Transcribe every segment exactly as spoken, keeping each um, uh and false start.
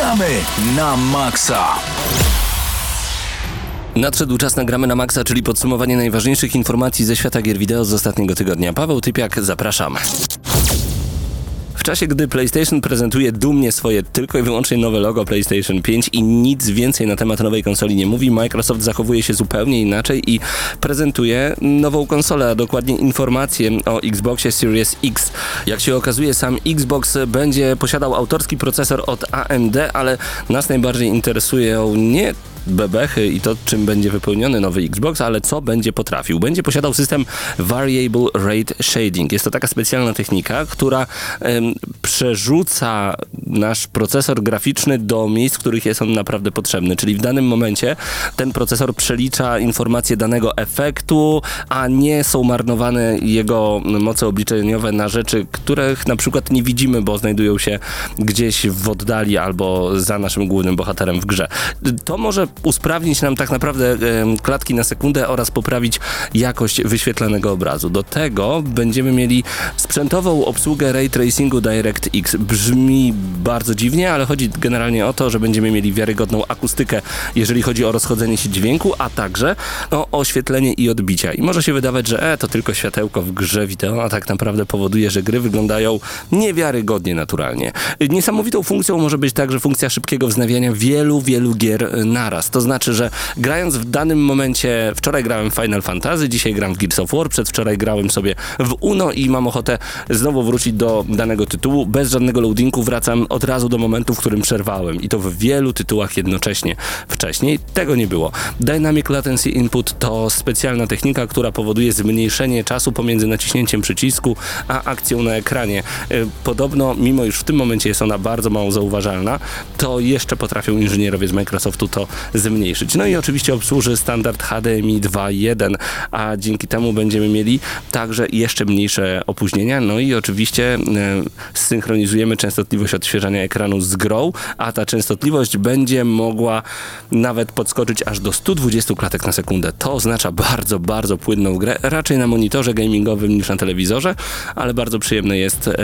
Gramy na maksa. Nadszedł czas na Gramy na maksa, czyli podsumowanie najważniejszych informacji ze świata gier wideo z ostatniego tygodnia. Paweł Typiak, zapraszam. W czasie, gdy PlayStation prezentuje dumnie swoje tylko i wyłącznie nowe logo PlayStation pięć i nic więcej na temat nowej konsoli nie mówi, Microsoft zachowuje się zupełnie inaczej i prezentuje nową konsolę, a dokładnie informacje o Xboxie Series X. Jak się okazuje, sam Xbox będzie posiadał autorski procesor od A M D, ale nas najbardziej interesują nie bebechy i to, czym będzie wypełniony nowy Xbox, ale co będzie potrafił. Będzie posiadał system Variable Rate Shading. Jest to taka specjalna technika, która em, przerzuca nasz procesor graficzny do miejsc, w których jest on naprawdę potrzebny. Czyli w danym momencie ten procesor przelicza informacje danego efektu, a nie są marnowane jego moce obliczeniowe na rzeczy, których na przykład nie widzimy, bo znajdują się gdzieś w oddali albo za naszym głównym bohaterem w grze. To może usprawnić nam tak naprawdę e, klatki na sekundę oraz poprawić jakość wyświetlanego obrazu. Do tego będziemy mieli sprzętową obsługę Ray Tracingu DirectX. Brzmi bardzo dziwnie, ale chodzi generalnie o to, że będziemy mieli wiarygodną akustykę, jeżeli chodzi o rozchodzenie się dźwięku, a także o oświetlenie i odbicia. I może się wydawać, że e, to tylko światełko w grze wideo, a tak naprawdę powoduje, że gry wyglądają niewiarygodnie naturalnie. Niesamowitą funkcją może być także funkcja szybkiego wznawiania wielu, wielu gier naraz. To znaczy, że grając w danym momencie, wczoraj grałem w Final Fantasy, dzisiaj gram w Gears of War, przedwczoraj grałem sobie w Uno i mam ochotę znowu wrócić do danego tytułu. Bez żadnego loadingu wracam od razu do momentu, w którym przerwałem. I to w wielu tytułach jednocześnie. Wcześniej tego nie było. Dynamic Latency Input to specjalna technika, która powoduje zmniejszenie czasu pomiędzy naciśnięciem przycisku a akcją na ekranie. Podobno, mimo iż w tym momencie jest ona bardzo mało zauważalna, to jeszcze potrafią inżynierowie z Microsoftu to zmniejszyć. No i oczywiście obsłuży standard H D M I dwa kropka jeden, a dzięki temu będziemy mieli także jeszcze mniejsze opóźnienia. No i oczywiście e, zsynchronizujemy częstotliwość odświeżania ekranu z grą, a ta częstotliwość będzie mogła nawet podskoczyć aż do stu dwudziestu klatek na sekundę. To oznacza bardzo, bardzo płynną grę, raczej na monitorze gamingowym niż na telewizorze, ale bardzo przyjemny jest e,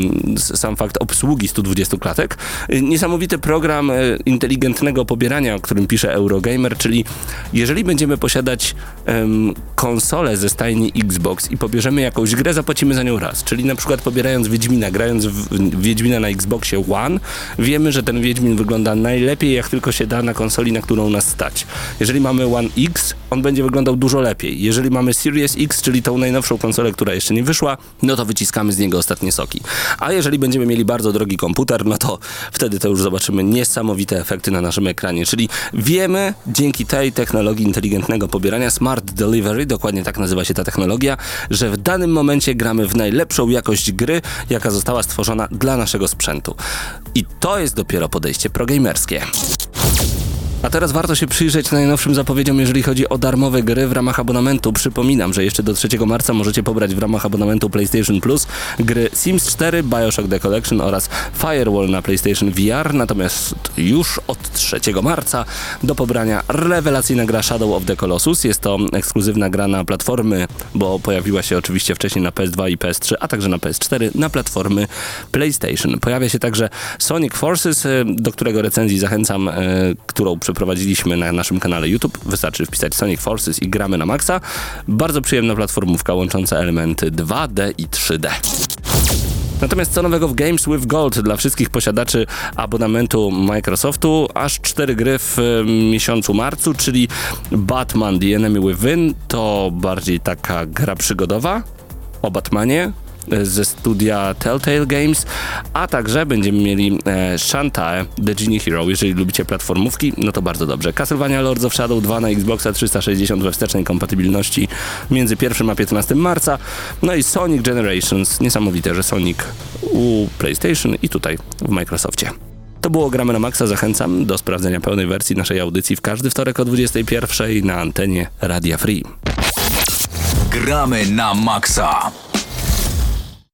sam fakt obsługi stu dwudziestu klatek. Niesamowity program e, inteligentnego pobierania, o którym pisze Eurogamer, czyli jeżeli będziemy posiadać um, konsolę ze stajni Xbox i pobierzemy jakąś grę, zapłacimy za nią raz. Czyli na przykład pobierając Wiedźmina, grając w, w Wiedźmina na Xboxie One, wiemy, że ten Wiedźmin wygląda najlepiej, jak tylko się da na konsoli, na którą nas stać. Jeżeli mamy One X, on będzie wyglądał dużo lepiej. Jeżeli mamy Series X, czyli tą najnowszą konsolę, która jeszcze nie wyszła, no to wyciskamy z niego ostatnie soki. A jeżeli będziemy mieli bardzo drogi komputer, no to wtedy to już zobaczymy niesamowite efekty na naszym ekranie. Czyli wiemy dzięki tej technologii inteligentnego pobierania, Smart Delivery, dokładnie tak nazywa się ta technologia, że w danym momencie gramy w najlepszą jakość gry, jaka została stworzona dla naszego sprzętu. I to jest dopiero podejście progamerskie. A teraz warto się przyjrzeć najnowszym zapowiedziom, jeżeli chodzi o darmowe gry w ramach abonamentu. Przypominam, że jeszcze do trzeciego marca możecie pobrać w ramach abonamentu PlayStation Plus gry Sims cztery, BioShock The Collection oraz Firewall na PlayStation V R, natomiast już od trzeciego marca do pobrania rewelacyjna gra Shadow of the Colossus. Jest to ekskluzywna gra na platformy, bo pojawiła się oczywiście wcześniej na P S dwa i P S trzy, a także na P S cztery, na platformy PlayStation. Pojawia się także Sonic Forces, do którego recenzji zachęcam, którą przeprowadziliśmy na naszym kanale YouTube. Wystarczy wpisać Sonic Forces i gramy na maksa. Bardzo przyjemna platformówka łącząca elementy dwa D i trzy D. Natomiast co nowego w Games with Gold dla wszystkich posiadaczy abonamentu Microsoftu? Aż cztery gry w miesiącu marcu, czyli Batman The Enemy Within, to bardziej taka gra przygodowa o Batmanie ze studia Telltale Games, a także będziemy mieli e, Shantae The Genie Hero. Jeżeli lubicie platformówki, no to bardzo dobrze. Castlevania Lords of Shadow dwa na Xboxa trzysta sześćdziesiąt we wstecznej kompatybilności między pierwszym a piętnastym marca. No i Sonic Generations. Niesamowite, że Sonic u PlayStation i tutaj w Microsoftie. To było Gramy na Maxa. Zachęcam do sprawdzenia pełnej wersji naszej audycji w każdy wtorek o dwudziestej pierwszej na antenie Radia Free. Gramy na maksa.